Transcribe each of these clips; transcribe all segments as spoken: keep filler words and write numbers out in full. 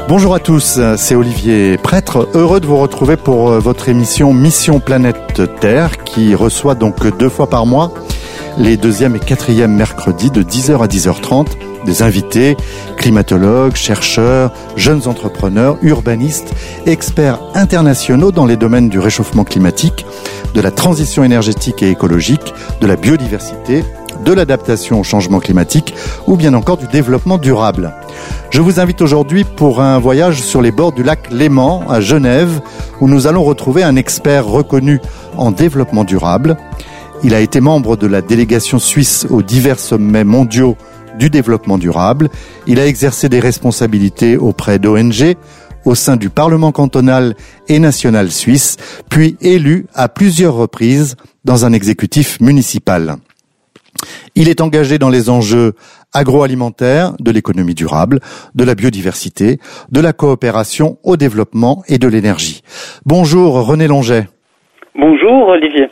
Bonjour à tous, c'est Olivier Prêtre, heureux de vous retrouver pour votre émission Mission Planète Terre qui reçoit donc deux fois par mois les deuxième et quatrième mercredis de dix heures à dix heures trente des invités, climatologues, chercheurs, jeunes entrepreneurs, urbanistes, experts internationaux dans les domaines du réchauffement climatique, de la transition énergétique et écologique, de la biodiversité, de l'adaptation au changement climatique ou bien encore du développement durable. Je vous invite aujourd'hui pour un voyage sur les bords du lac Léman à Genève où nous allons retrouver un expert reconnu en développement durable. Il a été membre de la délégation suisse aux divers sommets mondiaux du développement durable. Il a exercé des responsabilités auprès d'O N G, au sein du Parlement cantonal et national suisse, puis élu à plusieurs reprises dans un exécutif municipal. Il est engagé dans les enjeux agroalimentaires, de l'économie durable, de la biodiversité, de la coopération au développement et de l'énergie. Bonjour René Longet. Bonjour Olivier.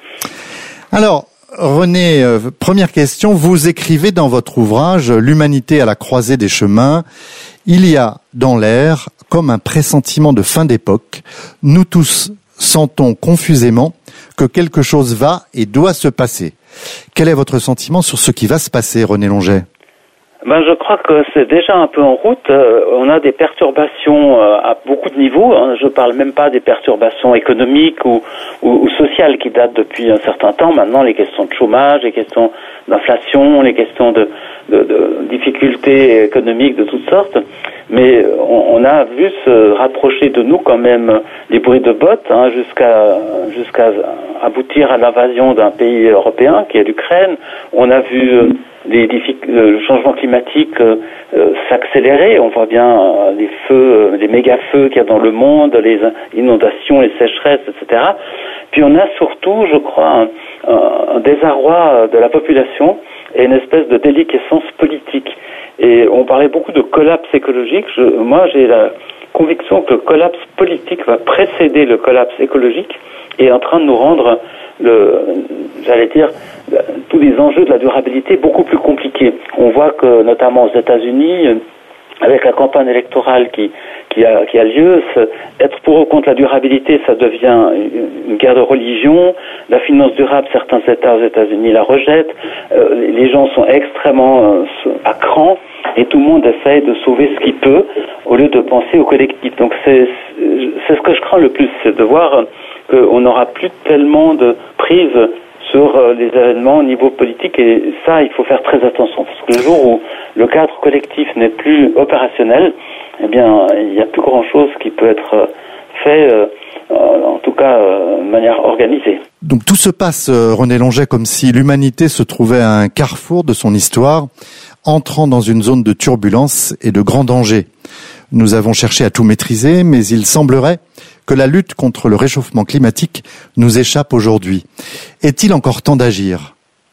Alors René, euh, première question, vous écrivez dans votre ouvrage « L'humanité à la croisée des chemins ». Il y a dans l'air comme un pressentiment de fin d'époque. Nous tous sentons confusément que quelque chose va et doit se passer. Quel est votre sentiment sur ce qui va se passer, René Longet ? Ben, je crois que c'est déjà un peu en route. Euh, on a des perturbations euh, à beaucoup de niveaux. Hein. Je parle même pas des perturbations économiques ou, ou, ou sociales qui datent depuis un certain temps. Maintenant, les questions de chômage, les questions d'inflation, les questions de, de, de difficultés économiques de toutes sortes. Mais on, on a vu se rapprocher de nous quand même les bruits de bottes, hein, jusqu'à jusqu'à aboutir à l'invasion d'un pays européen qui est l'Ukraine. On a vu euh, les difficultés, le changement climatique euh, euh, s'accélérer. On voit bien euh, les feux, euh, les méga-feux qu'il y a dans le monde, les inondations, les sécheresses, et cetera. Puis on a surtout, je crois, un, un, un désarroi de la population et une espèce de déliquescence politique. Et on parlait beaucoup de collapse écologique. Je, moi, j'ai la conviction que le collapse politique va précéder le collapse écologique et est en train de nous rendre, le, j'allais dire, tous les enjeux de la durabilité beaucoup plus compliqués. On voit que, notamment aux États-Unis, avec la campagne électorale qui, qui, a, qui a lieu, être pour ou contre la durabilité, ça devient une guerre de religion. La finance durable, certains États aux États-Unis la rejettent. Euh, les gens sont extrêmement euh, à cran et tout le monde essaye de sauver ce qu'il peut au lieu de penser au collectif. Donc c'est, c'est ce que je crains le plus, c'est de voir qu'on n'aura plus tellement de prise sur les événements au niveau politique, et ça, il faut faire très attention, parce que le jour où le cadre collectif n'est plus opérationnel, eh bien, il n'y a plus grand-chose qui peut être fait, euh, en tout cas, euh, de manière organisée. Donc tout se passe, euh, René Longet, comme si l'humanité se trouvait à un carrefour de son histoire, entrant dans une zone de turbulence et de grand danger. Nous avons cherché à tout maîtriser, mais il semblerait que la lutte contre le réchauffement climatique nous échappe aujourd'hui. Est-il encore temps d'agir ?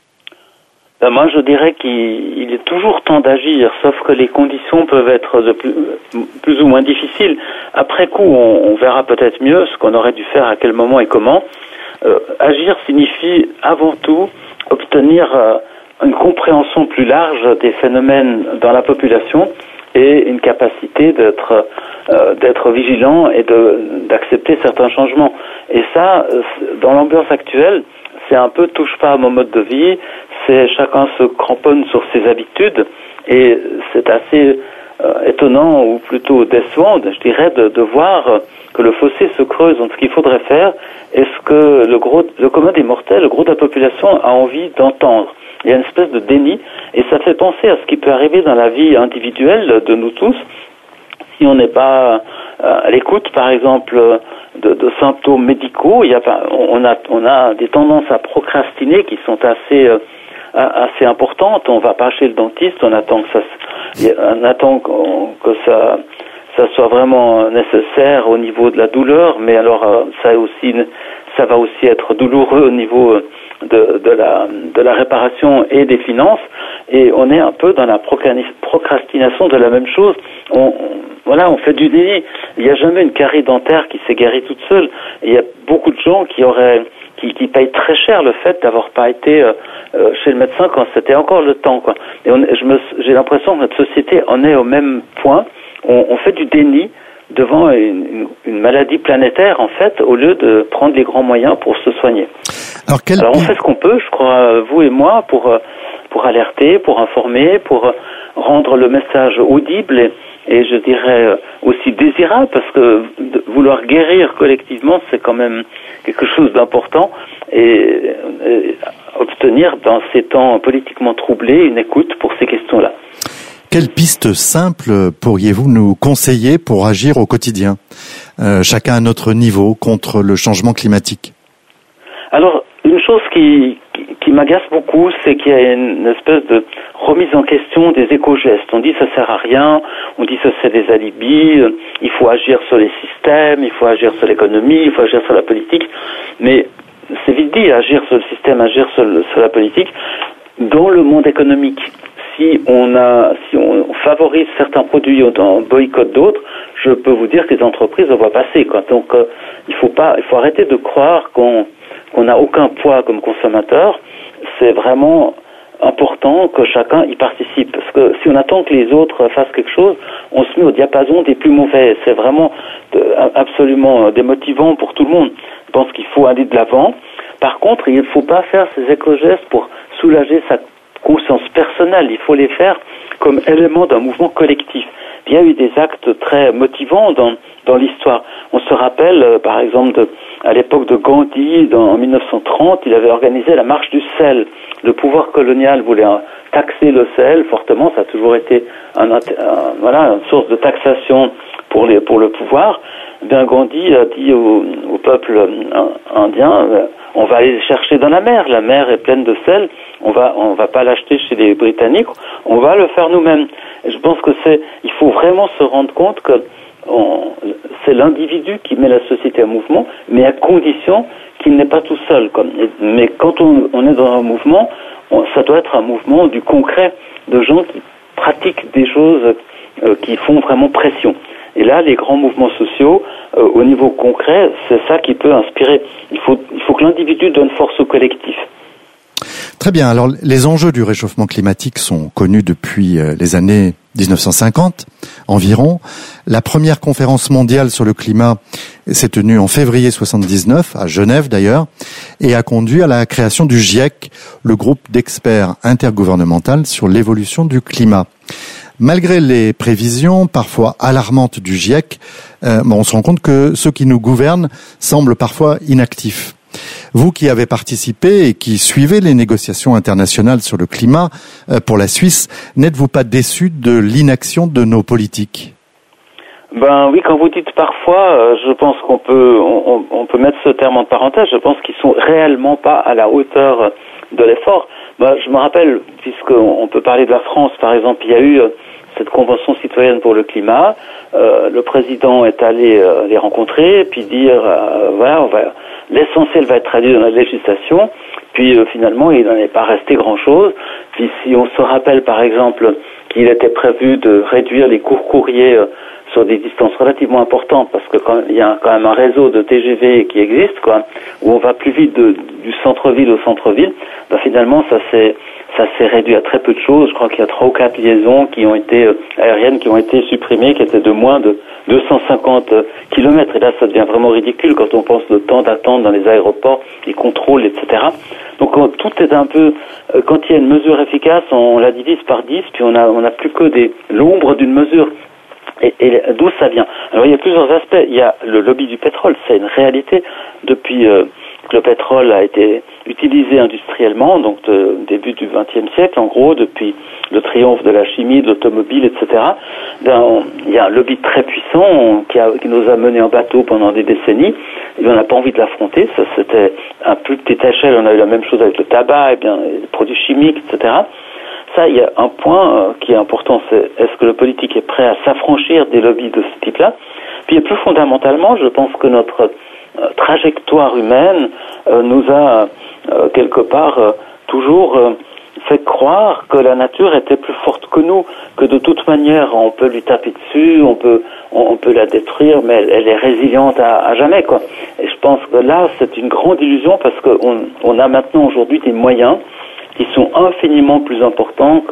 Ben moi, je dirais qu'il est toujours temps d'agir, sauf que les conditions peuvent être de plus, plus ou moins difficiles. Après coup, on, on verra peut-être mieux ce qu'on aurait dû faire, à quel moment et comment. Euh, agir signifie avant tout obtenir euh, une compréhension plus large des phénomènes dans la population et une capacité d'être euh, d'être vigilant et de d'accepter certains changements. Et ça, dans l'ambiance actuelle, c'est un peu touche pas à mon mode de vie, c'est chacun se cramponne sur ses habitudes, et c'est assez euh, étonnant, ou plutôt décevant, je dirais, de, de voir que le fossé se creuse entre ce qu'il faudrait faire et ce que le gros, le commun des mortels, le gros de la population a envie d'entendre. Il y a une espèce de déni, et ça fait penser à ce qui peut arriver dans la vie individuelle de nous tous, si on n'est pas euh, à l'écoute, par exemple, de, de symptômes médicaux. Il y a, on a, on a des tendances à procrastiner qui sont assez, euh, assez importantes. On va pas chez le dentiste, on attend que ça, on attend que ça, ça soit vraiment nécessaire au niveau de la douleur, mais alors euh, ça aussi, ça va aussi être douloureux au niveau de, de la, de la réparation et des finances, et on est un peu dans la procrastination de la même chose. On, on, voilà, on fait du déni. Il n'y a jamais une carie dentaire qui s'est guérie toute seule. Et il y a beaucoup de gens qui auraient, qui, qui payent très cher le fait d'avoir pas été euh, chez le médecin quand c'était encore le temps, quoi. Et on, je me, j'ai l'impression que notre société en est au même point. On, on fait du déni devant une, une maladie planétaire, en fait, au lieu de prendre les grands moyens pour se soigner. Alors, quel... Alors on fait ce qu'on peut, je crois, vous et moi, pour, pour alerter, pour informer, pour rendre le message audible et, et je dirais aussi désirable, parce que vouloir guérir collectivement, c'est quand même quelque chose d'important, et, et obtenir dans ces temps politiquement troublés une écoute pour ces questions-là. Quelle piste simple pourriez-vous nous conseiller pour agir au quotidien, euh, chacun à notre niveau, contre le changement climatique? Alors, une chose qui, qui, qui m'agace beaucoup, c'est qu'il y a une espèce de remise en question des éco-gestes. On dit ça sert à rien, on dit ça c'est des alibis, il faut agir sur les systèmes, il faut agir sur l'économie, il faut agir sur la politique, mais c'est vite dit, agir sur le système, agir sur, le, sur la politique, dans le monde économique. Si on a, si on favorise certains produits, on boycotte d'autres, je peux vous dire que les entreprises le voient passer, quoi. Donc, euh, il faut pas, il faut arrêter de croire qu'on qu'on n'a aucun poids comme consommateur. C'est vraiment important que chacun y participe. Parce que si on attend que les autres fassent quelque chose, on se met au diapason des plus mauvais. C'est vraiment absolument démotivant pour tout le monde. Je pense qu'il faut aller de l'avant. Par contre, il ne faut pas faire ces éco-gestes pour soulager sa conscience personnelle. Il faut les faire comme élément d'un mouvement collectif. Il y a eu des actes très motivants dans dans l'histoire. On se rappelle, euh, par exemple, de, à l'époque de Gandhi, dans, en dix-neuf cent trente, il avait organisé la marche du sel. Le pouvoir colonial voulait hein, taxer le sel fortement. Ça a toujours été un, un, voilà, une source de taxation pour les pour le pouvoir. Bien, Gandhi a dit au, au peuple indien, euh, on va aller chercher dans la mer. La mer est pleine de sel. On va on va pas l'acheter chez les Britanniques. On va le faire nous-mêmes. Et je pense que c'est, il faut vraiment se rendre compte que on, c'est l'individu qui met la société en mouvement, mais à condition qu'il n'est pas tout seul. Comme, mais quand on, on est dans un mouvement, on, ça doit être un mouvement du concret, de gens qui pratiquent des choses euh, qui font vraiment pression. Et là, les grands mouvements sociaux, euh, au niveau concret, c'est ça qui peut inspirer. Il faut, il faut que l'individu donne force au collectif. Très bien. Alors, les enjeux du réchauffement climatique sont connus depuis les années dix-neuf cent cinquante environ. La première conférence mondiale sur le climat s'est tenue en février soixante-dix-neuf, à Genève d'ailleurs, et a conduit à la création du GIEC, le groupe d'experts intergouvernemental sur l'évolution du climat. Malgré les prévisions parfois alarmantes du GIEC, euh, on se rend compte que ceux qui nous gouvernent semblent parfois inactifs. Vous qui avez participé et qui suivez les négociations internationales sur le climat euh, pour la Suisse, n'êtes-vous pas déçu de l'inaction de nos politiques? Ben oui, quand vous dites parfois, euh, je pense qu'on peut on, on peut mettre ce terme en parenthèse. Je pense qu'ils sont réellement pas à la hauteur de l'effort. Ben, je me rappelle, puisqu'on on peut parler de la France, par exemple, il y a eu euh, cette convention citoyenne pour le climat. Euh, le président est allé euh, les rencontrer, puis dire euh, voilà, on va, l'essentiel va être traduit dans la législation. Puis euh, finalement, il n'en est pas resté grand-chose. Puis si on se rappelle, par exemple, qu'il était prévu de réduire les courts courriers euh, sur des distances relativement importantes, parce que quand il y a quand même un réseau de T G V qui existe, quoi, où on va plus vite de, du centre-ville au centre-ville, ben finalement ça s'est ça s'est réduit à très peu de choses. Je crois qu'il y a trois ou quatre liaisons qui ont été euh, aériennes qui ont été supprimées, qui étaient de moins de deux cent cinquante kilomètres. Et là, ça devient vraiment ridicule quand on pense le temps d'attente dans les aéroports, les contrôles, et cetera. Donc on, tout est un peu, euh, quand il y a une mesure efficace, on la divise par dix, puis on a on a plus que des l'ombre d'une mesure. Et, et d'où ça vient? Alors il y a plusieurs aspects. Il y a le lobby du pétrole, c'est une réalité depuis euh, que le pétrole a été utilisé industriellement, donc de, début du vingtième siècle, en gros, depuis le triomphe de la chimie, de l'automobile, et cetera. Ben, on, il y a un lobby très puissant on, qui, a, qui nous a menés en bateau pendant des décennies. Et on n'a pas envie de l'affronter. Ça, c'était à plus petite échelle. On a eu la même chose avec le tabac, et bien les produits chimiques, et cetera. Ça, il y a un point euh, qui est important, c'est est-ce que le politique est prêt à s'affranchir des lobbies de ce type-là? Puis plus fondamentalement, je pense que notre euh, trajectoire humaine euh, nous a euh, quelque part euh, toujours euh, fait croire que la nature était plus forte que nous, que de toute manière on peut lui taper dessus, on peut on, on peut la détruire, mais elle, elle est résiliente à, à jamais, quoi. Et je pense que là, c'est une grande illusion parce qu'on on a maintenant aujourd'hui des moyens qui sont infiniment plus importants que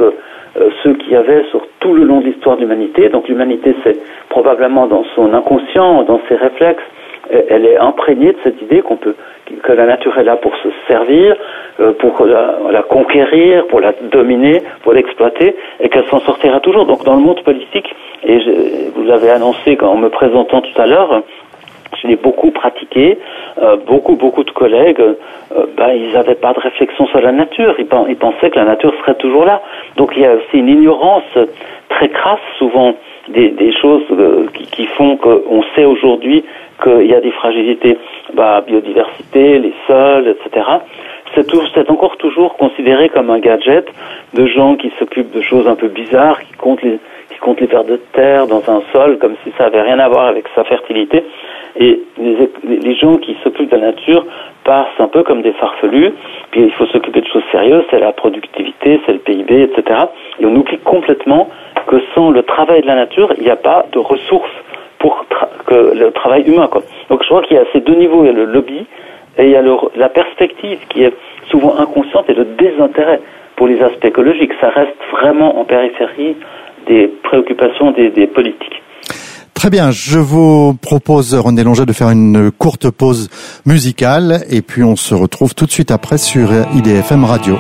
euh, ceux qu'il y avait sur tout le long de l'histoire de l'humanité. Donc l'humanité, c'est probablement dans son inconscient, dans ses réflexes, elle est imprégnée de cette idée qu'on peut, que la nature est là pour se servir, euh, pour la, la conquérir, pour la dominer, pour l'exploiter, et qu'elle s'en sortira toujours. Donc dans le monde politique, et je, vous l'avez annoncé en me présentant tout à l'heure, je l'ai beaucoup pratiqué, euh, beaucoup, beaucoup de collègues, euh, ben, ils n'avaient pas de réflexion sur la nature, ils, ils pensaient que la nature serait toujours là. Donc il y a aussi une ignorance très crasse, souvent, des, des choses euh, qui, qui font qu'on sait aujourd'hui qu'il y a des fragilités, bah, biodiversité, les sols, et cetera. C'est, tout, c'est encore toujours considéré comme un gadget de gens qui s'occupent de choses un peu bizarres, qui comptent les, qui comptent les vers de terre dans un sol comme si ça avait rien à voir avec sa fertilité. Et les, les gens qui s'occupent de la nature passent un peu comme des farfelus. Puis il faut s'occuper de choses sérieuses, c'est la productivité, c'est le P I B, et cetera. Et on oublie complètement que sans le travail de la nature, il n'y a pas de ressources pour tra- que le travail humain, quoi. Donc je crois qu'il y a ces deux niveaux, il y a le lobby et il y a le, la perspective qui est souvent inconsciente et le désintérêt pour les aspects écologiques. Ça reste vraiment en périphérie des préoccupations des, des politiques. Très bien, je vous propose, René Longet, de faire une courte pause musicale et puis on se retrouve tout de suite après sur I D F M Radio.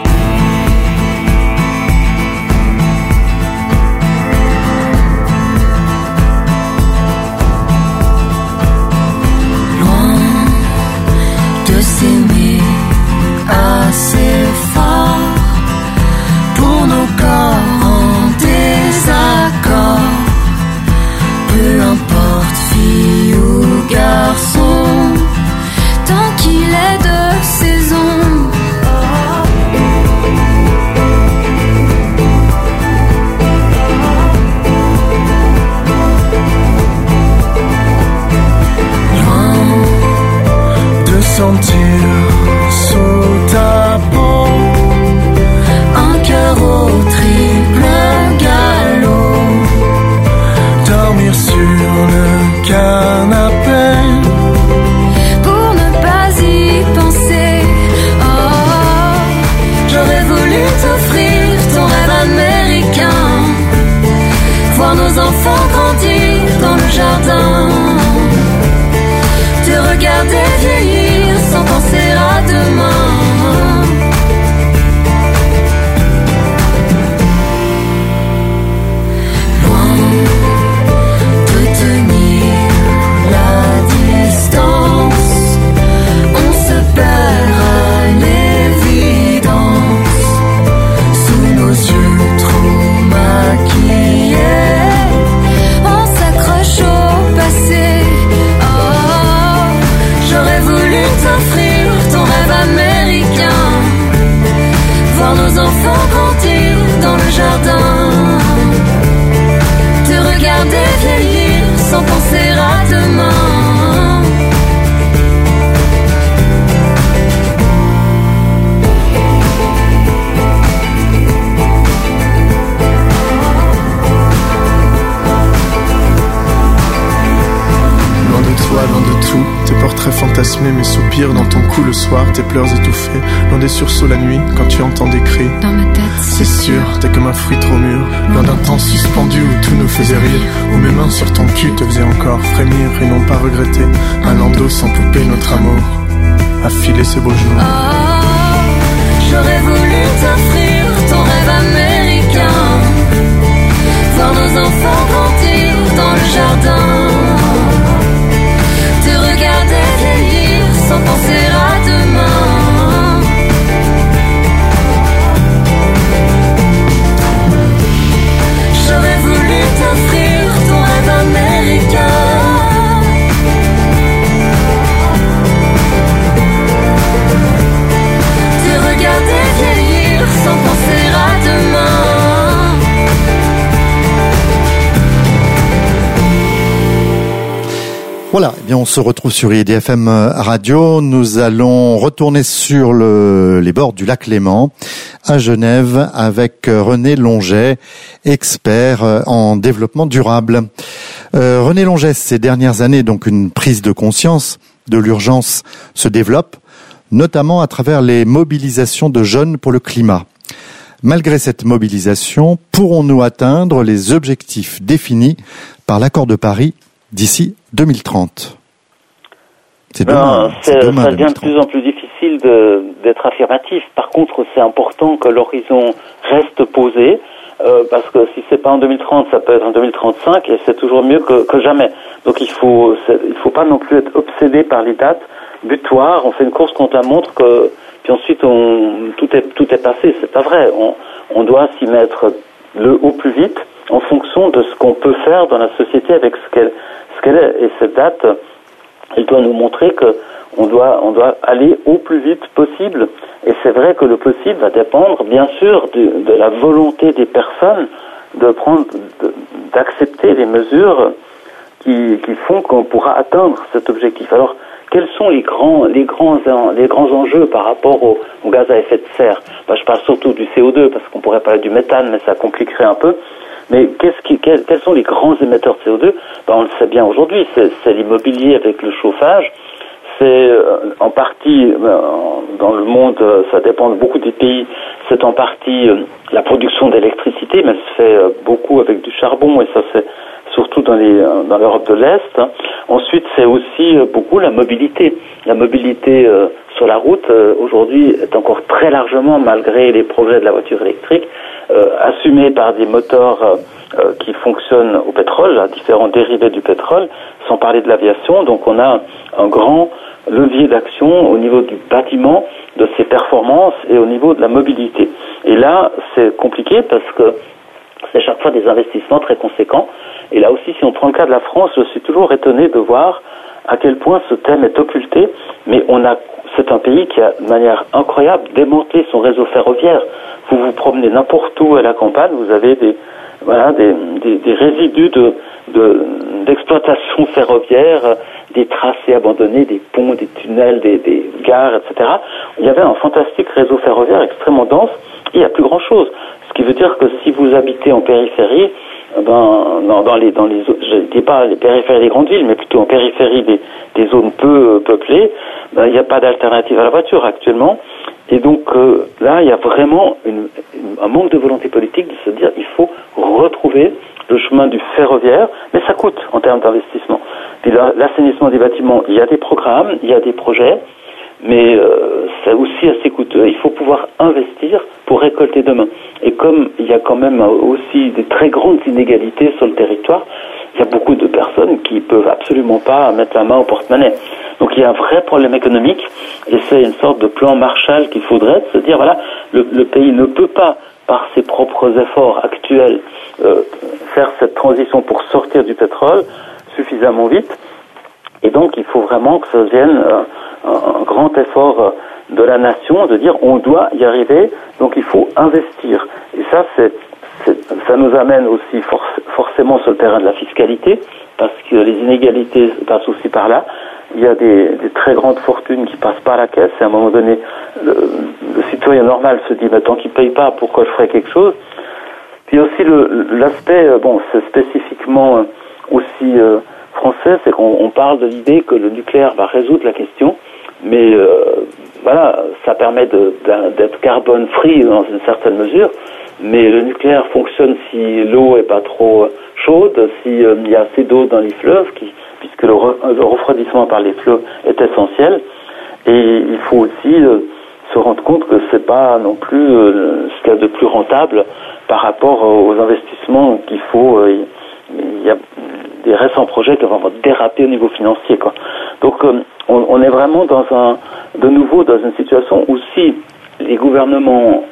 Sentir sous ta peau un cœur au triple galop, dormir sur le canapé pour ne pas y penser. Oh, j'aurais voulu t'offrir ton rêve américain, voir nos enfants grandir dans le jardin, te regarder vieillir sans penser à demain. Loin de tenir la distance, on se perd à l'évidence, sous nos yeux trop maquillés, on s'accroche au passé. Oh, j'aurais voulu t'offrir ton rêve américain, voir nos enfants grandir dans le jardin, te regarder vieillir sans penser à demain. Loin de toi, loin de tout, tes portraits fantasmés, mes soupirs dans ton cou le soir, tes pleurs étouffés, loin des sursauts la nuit, quand tu entends des cris. Dans ma tête, c'est sûr, t'es comme un fruit trop mûr, loin d'un temps suspendu où tout nous faisait rire, où mes mains sur ton cul te faisaient encore frémir et non pas regretter un landau sans poupée, notre amour a filé ces beaux jours. Oh, j'aurais voulu t'offrir ton rêve américain, voir nos enfants grandir dans le jardin, te regarder vieillir sans penser à demain. J'aurais voulu t'offrir ton rêve américain, te regarder vieillir sans penser à demain. Voilà, eh bien on se retrouve sur I D F M Radio. Nous allons retourner sur le, les bords du lac Léman, à Genève, avec René Longet, expert en développement durable. Euh, René Longet, ces dernières années, donc une prise de conscience de l'urgence se développe, notamment à travers les mobilisations de jeunes pour le climat. Malgré cette mobilisation, pourrons-nous atteindre les objectifs définis par l'accord de Paris d'ici deux mille trente? C'est demain. Ben, c'est, c'est demain ça devient de plus en plus difficile de, d'être affirmatif. Par contre, c'est important que l'horizon reste posé, euh, parce que si c'est pas en deux mille trente, ça peut être en deux mille trente-cinq, et c'est toujours mieux que, que jamais. Donc il faut, il faut pas non plus être obsédé par les dates butoirs. On fait une course contre la montre, que, puis ensuite on, tout est, tout est passé. C'est pas vrai. On, on doit s'y mettre le au plus vite, en fonction de ce qu'on peut faire dans la société avec ce qu'elle, ce qu'elle est. Et cette date, elle doit nous montrer que on doit, on doit aller au plus vite possible. Et c'est vrai que le possible va dépendre, bien sûr, de, de la volonté des personnes de prendre, de, d'accepter les mesures qui, qui font qu'on pourra atteindre cet objectif. Alors, quels sont les grands, les grands, les grands enjeux par rapport au, au gaz à effet de serre? Ben, je parle surtout du C O deux, parce qu'on pourrait parler du méthane, mais ça compliquerait un peu. Mais qu'est-ce qui, quels, quels sont les grands émetteurs de C O deux? Ben, on le sait bien aujourd'hui, c'est, c'est l'immobilier avec le chauffage. C'est euh, en partie, euh, dans le monde, euh, ça dépend de beaucoup des pays, c'est en partie euh, la production d'électricité, mais ça se fait euh, beaucoup avec du charbon, et ça c'est surtout dans, les, euh, dans l'Europe de l'Est. Hein. Ensuite, c'est aussi euh, beaucoup la mobilité. La mobilité euh, sur la route, euh, aujourd'hui, est encore très largement, malgré les progrès de la voiture électrique, euh, assumée par des moteurs euh, euh, qui fonctionnent au pétrole, à différents dérivés du pétrole, sans parler de l'aviation. Donc on a un grand levier d'action au niveau du bâtiment, de ses performances, et au niveau de la mobilité. Et là, c'est compliqué parce que c'est chaque fois des investissements très conséquents. Et là aussi, si on prend le cas de la France, je suis toujours étonné de voir à quel point ce thème est occulté. Mais on a, c'est un pays qui a, de manière incroyable, démantelé son réseau ferroviaire. Vous vous promenez n'importe où à la campagne, vous avez des, voilà, des, des, des résidus de, de, d'exploitation ferroviaire, des tracés abandonnés, des ponts, des tunnels, des, des gares, et cetera. Il y avait un fantastique réseau ferroviaire extrêmement dense, et il n'y a plus grand-chose. Ce qui veut dire que si vous habitez en périphérie, ben, dans, dans les, dans les, je ne dis pas les périphéries des grandes villes, mais plutôt en périphérie des, des zones peu euh, peuplées, ben, il n'y a pas d'alternative à la voiture actuellement. Et donc euh, là, il y a vraiment une, une, un manque de volonté politique de se dire il faut retrouver le chemin du ferroviaire, mais ça coûte en termes d'investissement. Puis là, l'assainissement des bâtiments, il y a des programmes, il y a des projets, mais euh, c'est aussi assez coûteux. Il faut pouvoir investir pour récolter demain. Et comme il y a quand même aussi des très grandes inégalités sur le territoire, il y a beaucoup de personnes qui peuvent absolument pas mettre la main au porte-monnaie. Donc il y a un vrai problème économique, et c'est une sorte de plan Marshall qu'il faudrait, de se dire voilà, le, le pays ne peut pas, par ses propres efforts actuels, euh, faire cette transition pour sortir du pétrole suffisamment vite. Et donc il faut vraiment que ça devienne euh, un, un grand effort euh, de la nation, de dire on doit y arriver, donc il faut investir. Et ça, c'est, c'est, ça nous amène aussi for- forcément sur le terrain de la fiscalité, parce que les inégalités passent aussi par là. Il y a des, des très grandes fortunes qui passent par la caisse, et à un moment donné, le, le citoyen normal se dit bah, tant qu'il ne paye pas, pourquoi je ferais quelque chose? Puis aussi le, l'aspect, bon, c'est spécifiquement aussi euh, français, c'est qu'on on parle de l'idée que le nucléaire va résoudre la question, mais euh, voilà, ça permet de, de, d'être carbone free dans une certaine mesure, mais le nucléaire fonctionne si l'eau est pas trop chaude, si euh, il y a assez d'eau dans les fleuves, qui, puisque le, re, le refroidissement par les fleuves est essentiel, et il faut aussi euh, se rendre compte que c'est pas non plus euh, ce qu'il y a de plus rentable par rapport aux investissements qu'il faut. Euh, il y a des récents projets qui vont déraper au niveau financier, quoi. Donc euh, on, on est vraiment dans un, de nouveau dans une situation où si les gouvernements,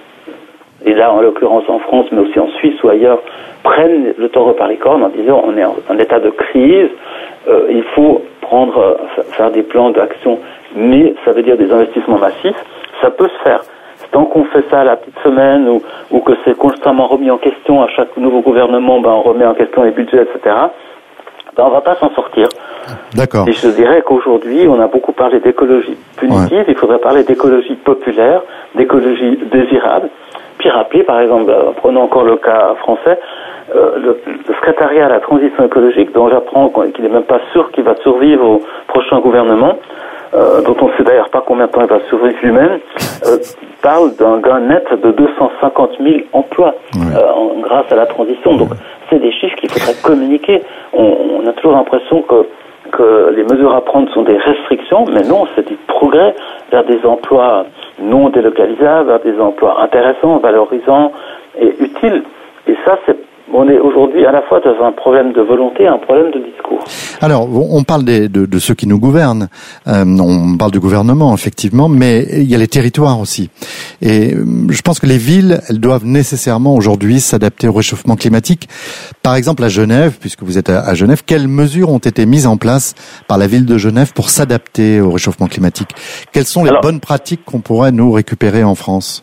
et là en l'occurrence en France, mais aussi en Suisse ou ailleurs, prennent le taureau par les cornes en disant on est en, en état de crise, euh, il faut prendre, euh, faire des plans d'action, mais ça veut dire des investissements massifs, ça peut se faire. Tant qu'on fait ça à la petite semaine, ou, ou que c'est constamment remis en question à chaque nouveau gouvernement, ben on remet en question les budgets, et cetera, ben on va pas s'en sortir. D'accord. Et je dirais qu'aujourd'hui, on a beaucoup parlé d'écologie punitive, ouais. Il faudrait parler d'écologie populaire, d'écologie désirable. Puis rappeler, par exemple, euh, prenons encore le cas français, euh, le, le secrétariat à la transition écologique, dont j'apprends qu'il n'est même pas sûr qu'il va survivre au prochain gouvernement, Euh, dont on ne sait d'ailleurs pas combien de temps il va survivre lui-même, euh, parlent d'un gain net de deux cent cinquante mille emplois ouais. euh, en, grâce à la transition. Donc, c'est des chiffres qu'il faudrait communiquer. On, on a toujours l'impression que, que les mesures à prendre sont des restrictions, mais non, c'est du progrès vers des emplois non délocalisables, vers des emplois intéressants, valorisants et utiles. Et ça, c'est on est aujourd'hui à la fois dans un problème de volonté et un problème de discours. Alors, on parle des, de, de ceux qui nous gouvernent, euh, on parle du gouvernement, effectivement, mais il y a les territoires aussi. Et je pense que les villes, elles doivent nécessairement aujourd'hui s'adapter au réchauffement climatique. Par exemple, à Genève, puisque vous êtes à, à Genève, quelles mesures ont été mises en place par la ville de Genève pour s'adapter au réchauffement climatique? Quelles sont les Alors, bonnes pratiques qu'on pourrait, nous, récupérer en France?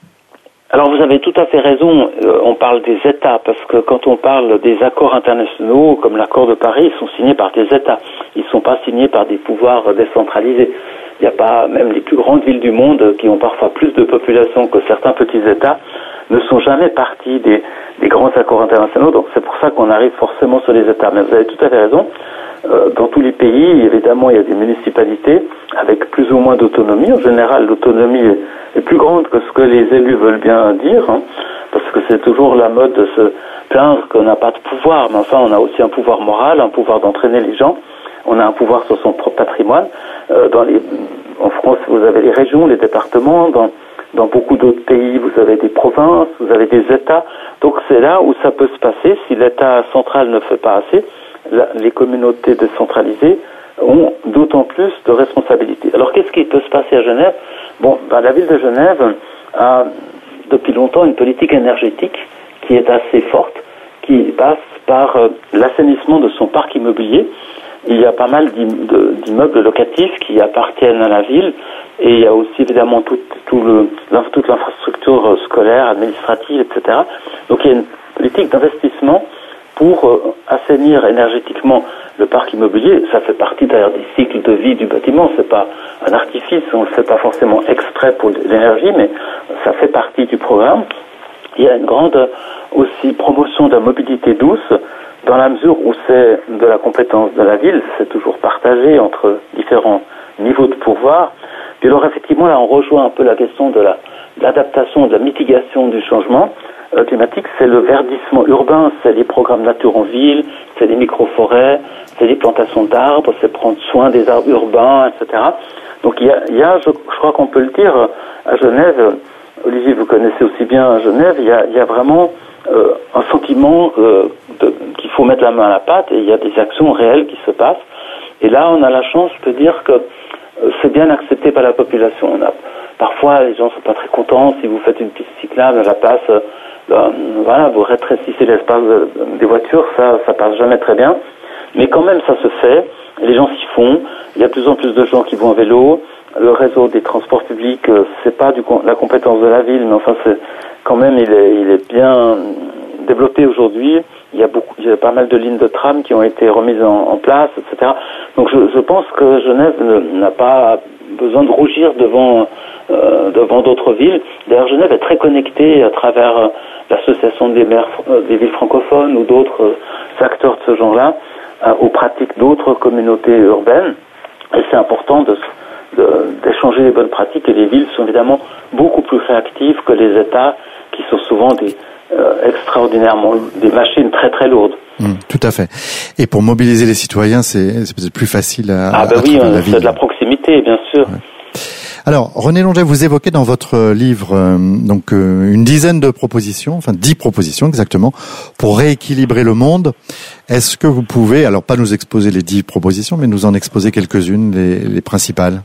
Alors vous avez tout à fait raison, euh, on parle des États, parce que quand on parle des accords internationaux, comme l'accord de Paris, ils sont signés par des États, ils ne sont pas signés par des pouvoirs décentralisés. Il n'y a pas, même les plus grandes villes du monde, qui ont parfois plus de population que certains petits États, ne sont jamais partis des, des grands accords internationaux, donc c'est pour ça qu'on arrive forcément sur les États. Mais vous avez tout à fait raison, euh, dans tous les pays, évidemment, il y a des municipalités avec plus ou moins d'autonomie. En général, l'autonomie est est plus grande que ce que les élus veulent bien dire, hein, parce que c'est toujours la mode de se plaindre qu'on n'a pas de pouvoir, mais enfin on a aussi un pouvoir moral, un pouvoir d'entraîner les gens, on a un pouvoir sur son propre patrimoine. Euh, dans les, en France, vous avez les régions, les départements, dans, dans beaucoup d'autres pays, vous avez des provinces, vous avez des États, donc c'est là où ça peut se passer. Si l'État central ne fait pas assez, la, les communautés décentralisées ont d'autant plus de responsabilités. Alors qu'est-ce qui peut se passer à Genève? Bon, ben, la ville de Genève a depuis longtemps une politique énergétique qui est assez forte, qui passe par euh, l'assainissement de son parc immobilier. Il y a pas mal d'immeubles locatifs qui appartiennent à la ville, et il y a aussi évidemment tout, tout le, toute l'infrastructure scolaire, administrative, et cetera. Donc il y a une politique d'investissement pour euh, assainir énergétiquement le parc immobilier. Ça fait partie d'ailleurs des cycles de vie du bâtiment, c'est pas un artifice, on ne le fait pas forcément exprès pour l'énergie, mais ça fait partie du programme. Il y a une grande aussi promotion de la mobilité douce, dans la mesure où c'est de la compétence de la ville, c'est toujours partagé entre différents niveaux de pouvoir. Puis alors effectivement, là on rejoint un peu la question de la, de l'adaptation, de la mitigation du changement euh, climatique, c'est le verdissement urbain, c'est les programmes nature en ville, c'est les micro-forêts, c'est les plantations d'arbres, c'est prendre soin des arbres urbains, et cetera. Donc il y a, il y a je, je crois qu'on peut le dire, à Genève, Olivier, vous connaissez aussi bien Genève, il y a, il y a vraiment euh, un sentiment euh, de, qu'il faut mettre la main à la pâte, et il y a des actions réelles qui se passent. Et là, on a la chance, je peux dire, que euh, c'est bien accepté par la population. On a, parfois, les gens ne sont pas très contents si vous faites une piste cyclable à la place, euh, ben, voilà, vous rétrécissez l'espace de, de, des voitures, ça, ça passe jamais très bien. Mais quand même, ça se fait, les gens s'y font, il y a de plus en plus de gens qui vont en vélo. Le réseau des transports publics, euh, c'est pas du, la compétence de la ville, mais enfin, c'est quand même, il est, il est bien développé aujourd'hui. Il y a beaucoup, il y a pas mal de lignes de tram qui ont été remises en, en place, et cetera. Donc, je, je pense que Genève ne, n'a pas besoin de rougir devant, euh, devant d'autres villes. D'ailleurs, Genève est très connectée à travers euh, l'association des maires euh, des villes francophones ou d'autres euh, acteurs de ce genre-là, euh, aux pratiques d'autres communautés urbaines. Et c'est important de d'échanger les bonnes pratiques, et les villes sont évidemment beaucoup plus réactives que les États qui sont souvent des euh, extraordinairement des machines très très lourdes. Mmh, tout à fait. Et pour mobiliser les citoyens, c'est, c'est peut-être plus facile à Ah ben à oui, la c'est de la proximité, bien sûr. Ouais. Alors, René Longet, vous évoquez dans votre livre euh, donc euh, une dizaine de propositions, enfin dix propositions exactement, pour rééquilibrer le monde. Est-ce que vous pouvez, alors pas nous exposer les dix propositions, mais nous en exposer quelques-unes, les, les principales?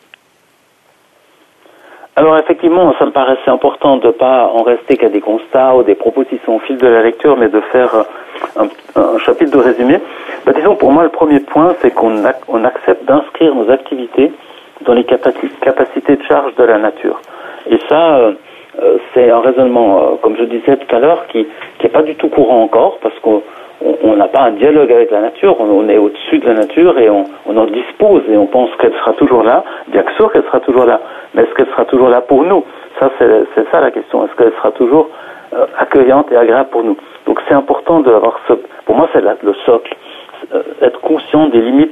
Alors effectivement, ça me paraissait important de ne pas en rester qu'à des constats ou des propositions au fil de la lecture, mais de faire un, un chapitre de résumé. Bah, disons, pour moi, le premier point, c'est qu'on ac- on accepte d'inscrire nos activités dans les capaci- capacités de charge de la nature. Et ça, euh, c'est un raisonnement, euh, comme je disais tout à l'heure, qui qui est pas du tout courant encore, parce qu'on on n'a pas un dialogue avec la nature, on, on est au-dessus de la nature et on, on en dispose et on pense qu'elle sera toujours là. Bien sûr qu'elle sera toujours là, mais est-ce qu'elle sera toujours là pour nous? Ça, c'est, c'est ça la question. Est-ce qu'elle sera toujours euh, accueillante et agréable pour nous? Donc c'est important d'avoir ce... Pour moi, c'est la, le socle. Euh, être conscient des limites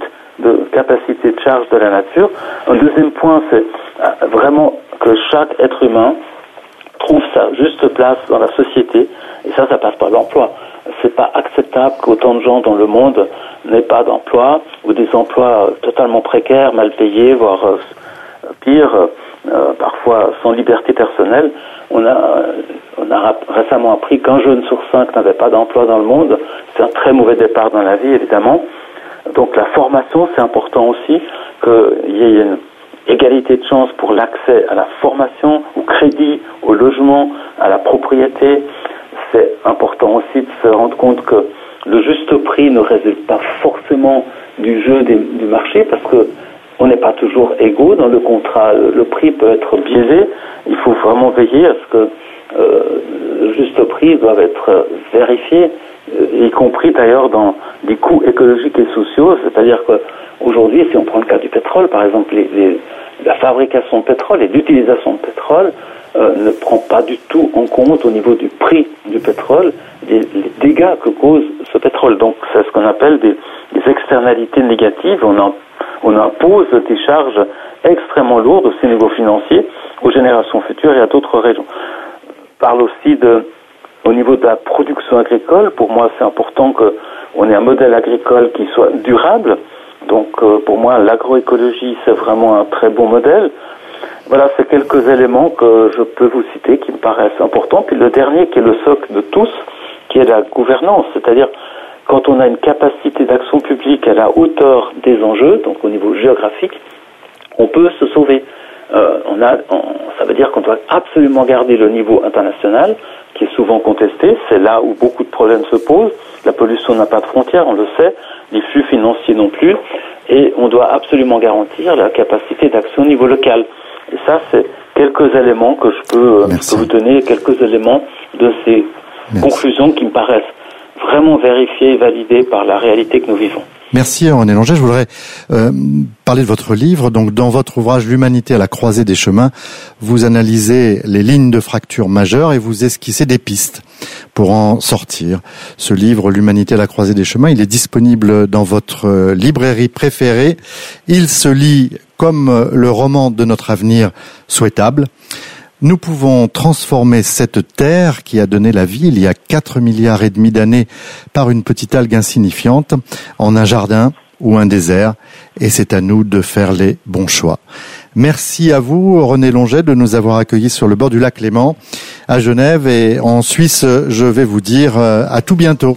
de capacité de charge de la nature. Un deuxième point, c'est vraiment que chaque être humain trouve sa juste place dans la société, et ça, ça passe par l'emploi. C'est pas acceptable qu'autant de gens dans le monde n'aient pas d'emploi, ou des emplois totalement précaires, mal payés, voire euh, pire, euh, parfois sans liberté personnelle. On a, on a récemment appris qu'un jeune sur cinq n'avait pas d'emploi dans le monde. C'est un très mauvais départ dans la vie, évidemment. Donc la formation, c'est important aussi, qu'il y ait une égalité de chance pour l'accès à la formation, au crédit, au logement, à la propriété. C'est important aussi de se rendre compte que le juste prix ne résulte pas forcément du jeu des, du marché, parce que on n'est pas toujours égaux dans le contrat. Le prix peut être biaisé. Il faut vraiment veiller à ce que euh, le juste prix doit être vérifié, y compris d'ailleurs dans les coûts écologiques et sociaux. C'est-à-dire qu'aujourd'hui, si on prend le cas du pétrole, par exemple, les, les, la fabrication de pétrole et l'utilisation de pétrole euh, ne prend pas du tout en compte au niveau du prix du pétrole les, les dégâts que cause ce pétrole. Donc c'est ce qu'on appelle des, des externalités négatives. On, en, on impose des charges extrêmement lourdes aussi au niveau financier aux générations futures et à d'autres régions. On parle aussi de Au niveau de la production agricole, pour moi, c'est important qu'on ait un modèle agricole qui soit durable. Donc, euh, pour moi, l'agroécologie, c'est vraiment un très bon modèle. Voilà, c'est quelques éléments que je peux vous citer qui me paraissent importants. Puis le dernier, qui est le socle de tous, qui est la gouvernance. C'est-à-dire, quand on a une capacité d'action publique à la hauteur des enjeux, donc au niveau géographique, on peut se sauver. Euh, on a, on, ça veut dire qu'on doit absolument garder le niveau international, qui est souvent contesté. C'est là où beaucoup de problèmes se posent. La pollution n'a pas de frontières, on le sait. Les flux financiers non plus. Et on doit absolument garantir la capacité d'action au niveau local. Et ça, c'est quelques éléments que je peux, je peux vous donner, quelques éléments de ces Merci. conclusions qui me paraissent vraiment vérifiées et validées par la réalité que nous vivons. Merci René Longet. Je voudrais euh, parler de votre livre. Donc, dans votre ouvrage L'humanité à la croisée des chemins, vous analysez les lignes de fracture majeures et vous esquissez des pistes pour en sortir. Ce livre, L'humanité à la croisée des chemins, il est disponible dans votre librairie préférée. Il se lit comme le roman de notre avenir souhaitable. Nous pouvons transformer cette terre qui a donné la vie il y a quatre milliards et demi d'années par une petite algue insignifiante en un jardin ou un désert, et c'est à nous de faire les bons choix. Merci à vous, René Longet, de nous avoir accueillis sur le bord du lac Léman à Genève, et en Suisse, je vais vous dire à tout bientôt.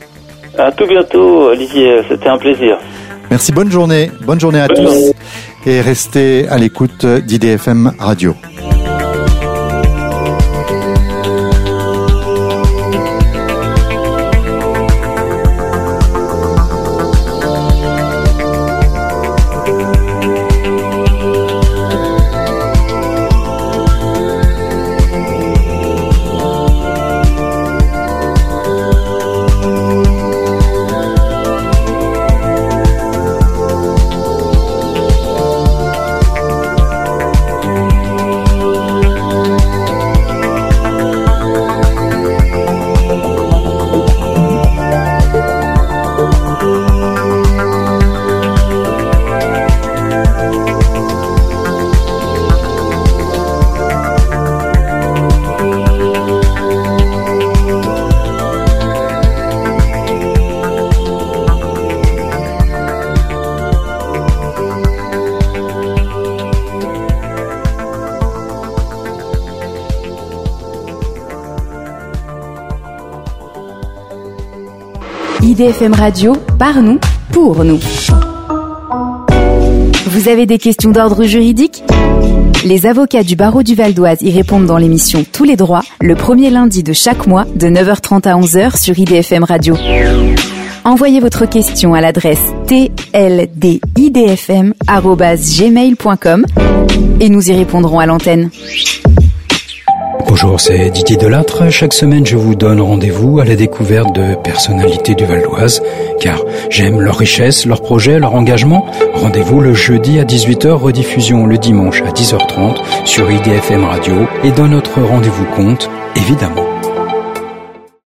À tout bientôt, Olivier, c'était un plaisir. Merci, bonne journée, bonne journée à bonne tous, journée. Et restez à l'écoute d'I D F M Radio. I D F M Radio, par nous, pour nous. Vous avez des questions d'ordre juridique ? Les avocats du barreau du Val d'Oise y répondent dans l'émission Tous les droits, le premier lundi de chaque mois, de neuf heures trente à onze heures sur I D F M Radio. Envoyez votre question à l'adresse t l d i d f m arobase gmail point com et nous y répondrons à l'antenne. Bonjour, c'est Didier Delattre. Chaque semaine, je vous donne rendez-vous à la découverte de personnalités du Val d'Oise, car j'aime leur richesse, leurs projets, leur engagement. Rendez-vous le jeudi à dix-huit heures, rediffusion le dimanche à dix heures trente sur I D F M Radio et dans notre rendez-vous compte, évidemment.